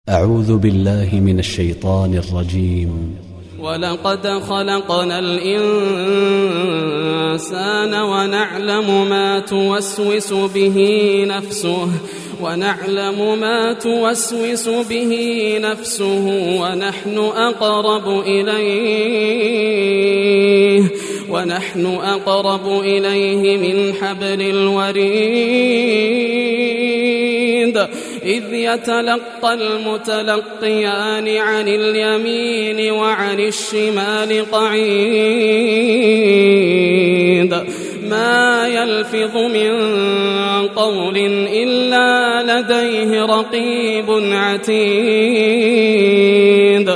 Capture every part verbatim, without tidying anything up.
أعوذ بالله من الشيطان الرجيم. ولقد خلقنا الإنسان ونعلم ما توسوس به نفسه ونعلم ما توسوس به نفسه ونحن أقرب إليه ونحن أقرب إليه من حبل الوريد إذ يتلقى المتلقيان عن اليمين وعن الشمال قعيد ما يلفظ من قول إلا لديه رقيب عتيد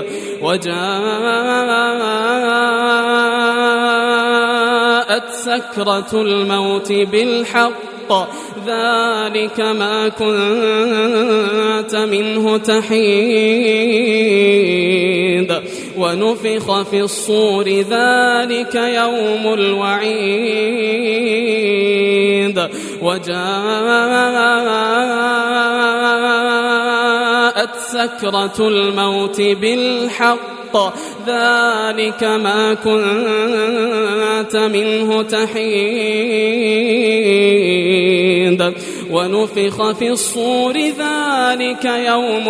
وجاءت سكرة الموت بالحق ذلك ما كنت منه تحيد ونفخ في الصور ذلك يوم الوعيد وجاءت سكرة الموت بالحق ذلك ما كنت منه تحيد ونفخ في الصور ذلك يوم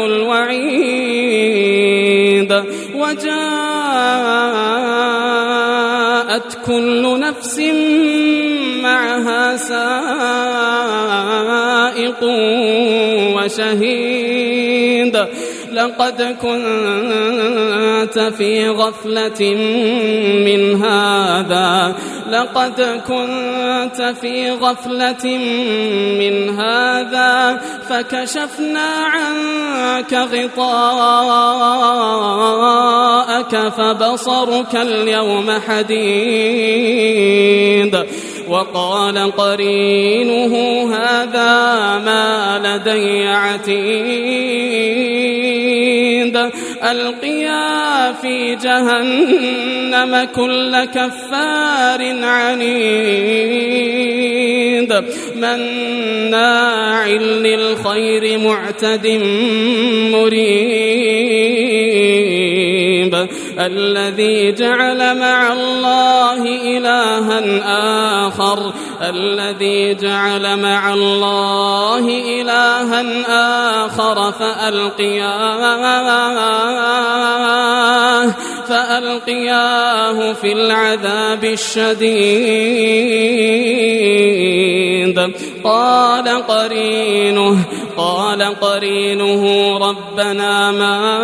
الوعيد وجاءت كل نفس معها سائق وشهيد لقد كنت في غفلة من هذا لقد كنت في غفلة من هذا فكشفنا عنك غطاءك فبصرك اليوم حديد وقال قرينه هذا ما لدي عتيد ألقيا في جهنم كل كفار عنيد مناع للخير معتد مريب الذي جعل مع الله إلها آخر الذي جعل مع الله إلها آخر فألقياه فألقياه في العذاب الشديد قال قرينه قال قرينه ربنا ما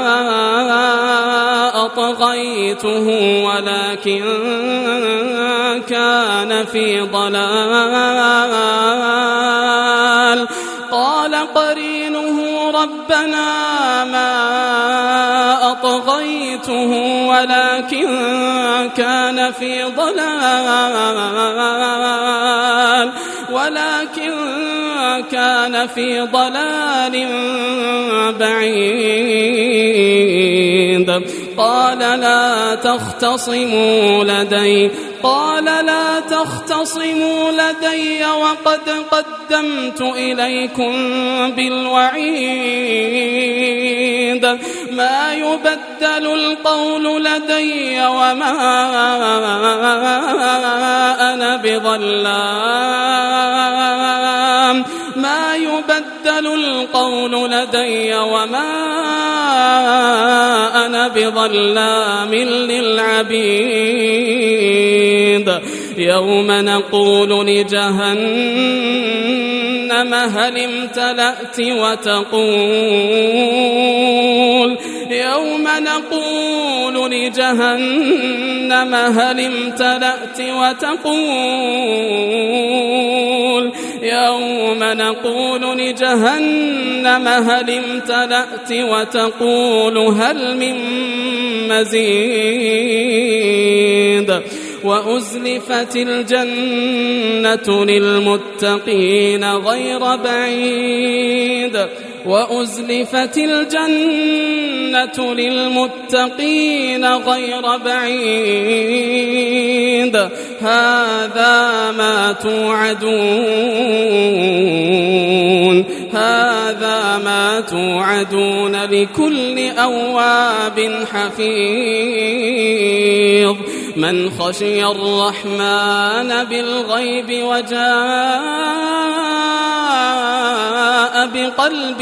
أطغيته ولكن كان في ضلال قال قرينه ربنا ما أطغيته ولكن كان في ضلال ولكن كان في ضلال بعيد قال لا تختصموا لدي قال لا تختصموا لدي وقد قدمت إليكم بالوعيد ما يبدل القول لدي وما أنا بظلام ما يبدل القول لدي وما أنا بظلام للعبيد يوم نقول لجهنم هل امتلأت وتقول يوم نقول لجهنم هل امتلأت وتقول يوم نقول لجهنم هل امتلأت وتقول هل من مزيد وأزلفت الجنة للمتقين غير بعيد وأزلفت الجنة للمتقين غير بعيد هذا ما توعدون هذا ما توعدون لكل أواب حفيظ من خشي الرحمن بالغيب وجاء بقلب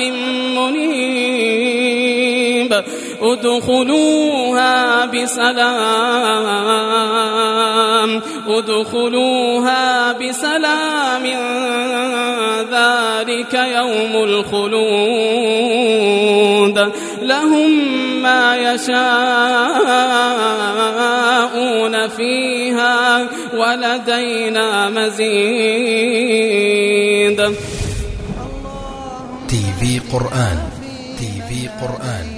منيب ادخلوها بسلام ادخلوها بسلام ذلك يوم الخلود لهم ما يشاءون فيها ولدينا مزيد. تي في قرآن تي في قرآن